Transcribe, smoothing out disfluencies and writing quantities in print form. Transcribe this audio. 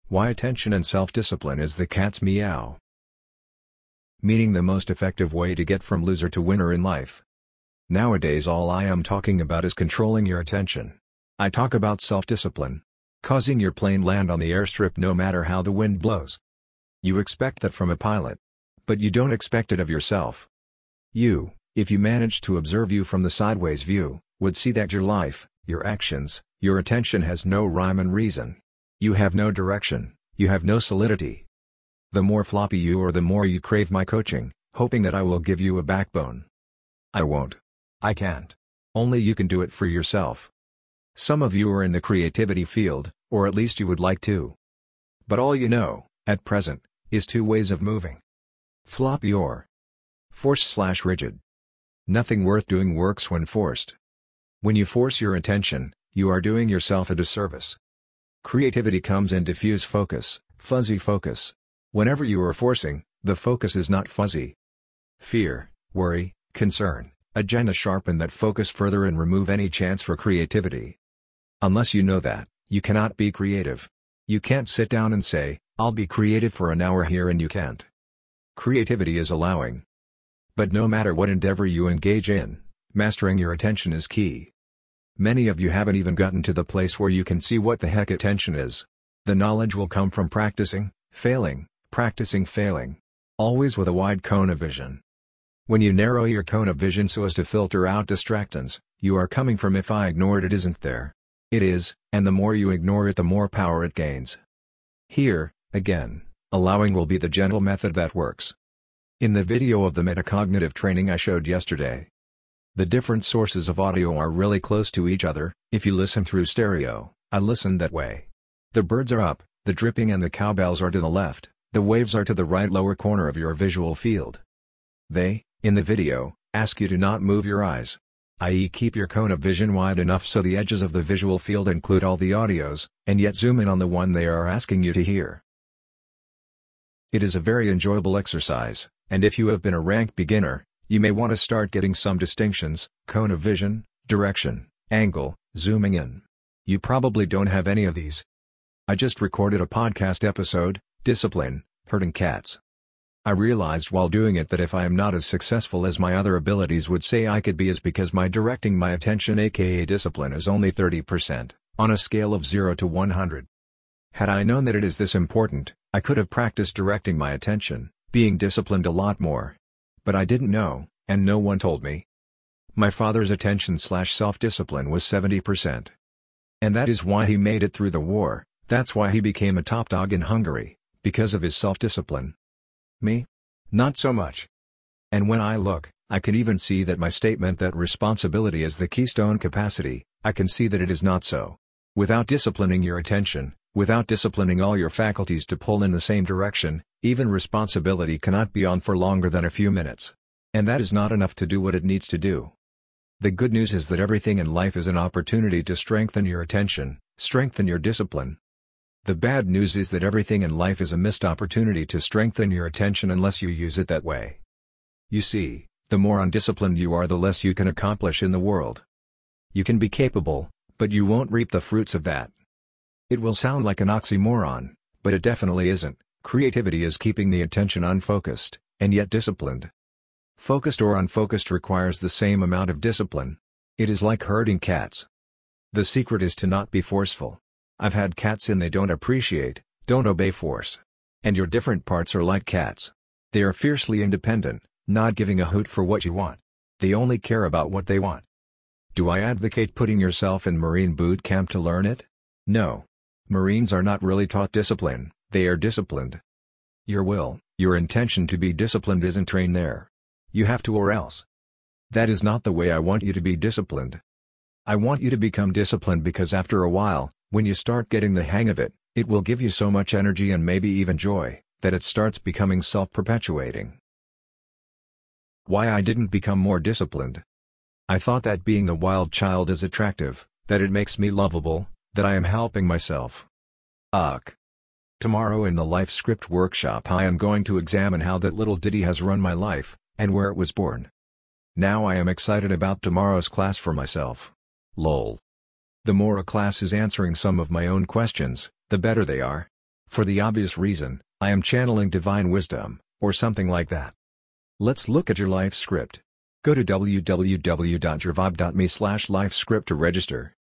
Why attention and self-discipline is the cat's meow. Meaning the most effective way to get from loser to winner in life. Nowadays all I am talking about is controlling your attention. I talk about self-discipline. Causing your plane land on the airstrip no matter how the wind blows. You expect that from a pilot. But you don't expect it of yourself. You, if you managed to observe you from the sideways view, would see that your life, your actions, your attention has no rhyme and reason. You have no direction, you have no solidity. The more floppy you are, the more you crave my coaching, hoping that I will give you a backbone. I won't. I can't. Only you can do it for yourself. Some of you are in the creativity field, or at least you would like to. But all you know, at present, is two ways of moving. Floppy or force/rigid. Nothing worth doing works when forced. When you force your attention, you are doing yourself a disservice. Creativity comes in diffuse focus, fuzzy focus. Whenever you are forcing, the focus is not fuzzy. Fear, worry, concern, agenda sharpen that focus further and remove any chance for creativity. Unless you know that, you cannot be creative. You can't sit down and say, I'll be creative for an hour here, and you can't. Creativity is allowing. But no matter what endeavor you engage in, mastering your attention is key. Many of you haven't even gotten to the place where you can see what the heck attention is. The knowledge will come from practicing, failing, practicing, failing. Always with a wide cone of vision. When you narrow your cone of vision so as to filter out distractions, you are coming from if I ignore it isn't there. It is, and the more you ignore it the more power it gains. Here, again, allowing will be the gentle method that works. In the video of the metacognitive training I showed yesterday, the different sources of audio are really close to each other. If you listen through stereo, I listened that way. The birds are up, the dripping and the cowbells are to the left, the waves are to the right lower corner of your visual field. They, in the video, ask you to not move your eyes, i.e. keep your cone of vision wide enough so the edges of the visual field include all the audios, and yet zoom in on the one they are asking you to hear. It is a very enjoyable exercise, and if you have been a rank beginner, you may want to start getting some distinctions: cone of vision, direction, angle, zooming in. You probably don't have any of these. I just recorded a podcast episode, Discipline, Herding Cats. I realized while doing it that if I am not as successful as my other abilities would say I could be is because my directing my attention aka discipline is only 30%, on a scale of 0 to 100. Had I known that it is this important, I could have practiced directing my attention, being disciplined a lot more. But I didn't know, and no one told me. My father's attention/self-discipline was 70%. And that is why he made it through the war, that's why he became a top dog in Hungary, because of his self-discipline. Me? Not so much. And when I look, I can even see that my statement that responsibility is the keystone capacity, I can see that it is not so. Without disciplining your attention, without disciplining all your faculties to pull in the same direction, even responsibility cannot be on for longer than a few minutes. And that is not enough to do what it needs to do. The good news is that everything in life is an opportunity to strengthen your attention, strengthen your discipline. The bad news is that everything in life is a missed opportunity to strengthen your attention unless you use it that way. You see, the more undisciplined you are, the less you can accomplish in the world. You can be capable, but you won't reap the fruits of that. It will sound like an oxymoron, but it definitely isn't. Creativity is keeping the attention unfocused, and yet disciplined. Focused or unfocused requires the same amount of discipline. It is like herding cats. The secret is to not be forceful. I've had cats and they don't appreciate, don't obey force. And your different parts are like cats. They are fiercely independent, not giving a hoot for what you want. They only care about what they want. Do I advocate putting yourself in Marine boot camp to learn it? No. Marines are not really taught discipline, they are disciplined. Your will, your intention to be disciplined isn't trained there. You have to or else. That is not the way I want you to be disciplined. I want you to become disciplined because after a while, when you start getting the hang of it, it will give you so much energy and maybe even joy, that it starts becoming self-perpetuating. Why I didn't become more disciplined? I thought that being the wild child is attractive, that it makes me lovable, that I am helping myself. Ugh. Tomorrow in the Life Script workshop I am going to examine how that little ditty has run my life, and where it was born. Now I am excited about tomorrow's class for myself. Lol. The more a class is answering some of my own questions, the better they are. For the obvious reason, I am channeling divine wisdom, or something like that. Let's look at your life script. Go to www.yourvibe.me/lifescript to register.